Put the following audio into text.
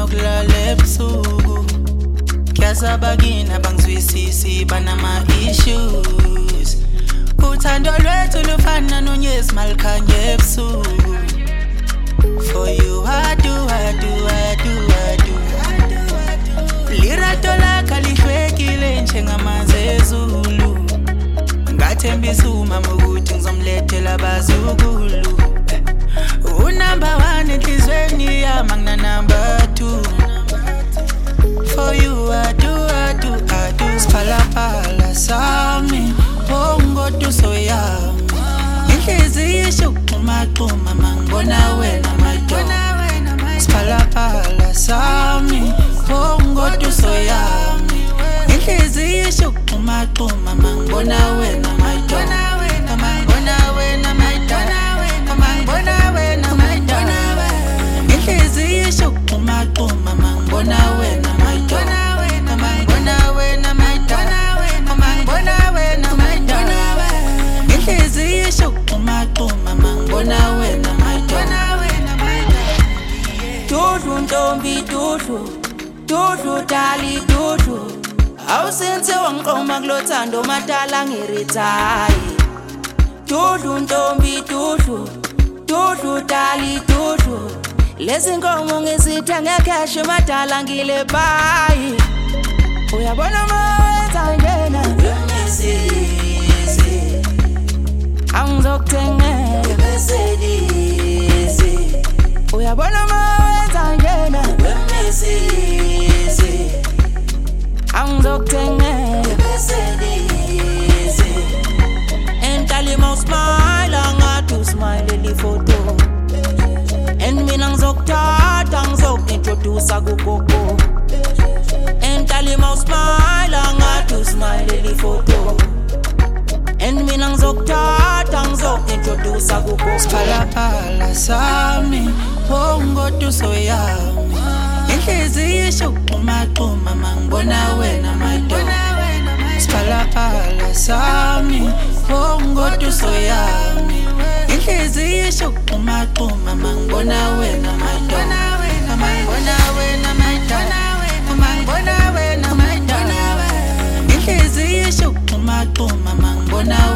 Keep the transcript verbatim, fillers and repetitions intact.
nokulala ebusuku Kuyasabagina bangizwisisi banama issues Uthando lwethu lufana nonyezi malikhanye ebusuku For you I do, I do, I do, I do Lirato lakho lihwekile njengamanzi ezulu Ngathembisa umama ukuthi ngizomlethela abazukulu Unumber one enhlizweni yami ngina number two For you I do, I do, I do Siphalaphala sami Bongodu soyami Inhliziyo ishuqumaquma mangibona wena madoda Siphalaphala sami Bongodu soyami Inhliziyo ishuqumaquma mangibona wena madoda Mangibona wena madoda Mangibona wena madoda Inhliziyo ishuqumaquma mangibona wena madoda Mangibona wena madoda Mangibona wena madoda Inhliziyo ishuqumaquma mangibona wena madoda Dudu ntombi dudu Dudu dali dudu Awusenze wangiqoma kulothando madala ngirithayi Dudu ntombi dudu Dudu dali dudu Lezi nkomo ngizitha ngecash madala ngile bayi Uyabona mawenza njena Yemisizi Angizokuthengela Mercedes Uyabona mawenza njena Yemisizi Angizokuthengela Mercedes And tell him how smile angathi usmile li photo And mina ngizokuthatha ngizokuintroduce kugogo And tell him how smile angathi usmile li photo And mina ngizokuthatha ngizokuintroduce kugogo Siphalaphala sami bongodu soyami Inhliziyo ishuqumaquma mangibona wena madoda Siphalaphala sami bongodu soyami Inhliziyo ishuqumaquma mangibona wena madoda Mangibona wena madoda Mangibona wena madoda Inhliziyo ishuqumaquma mangibona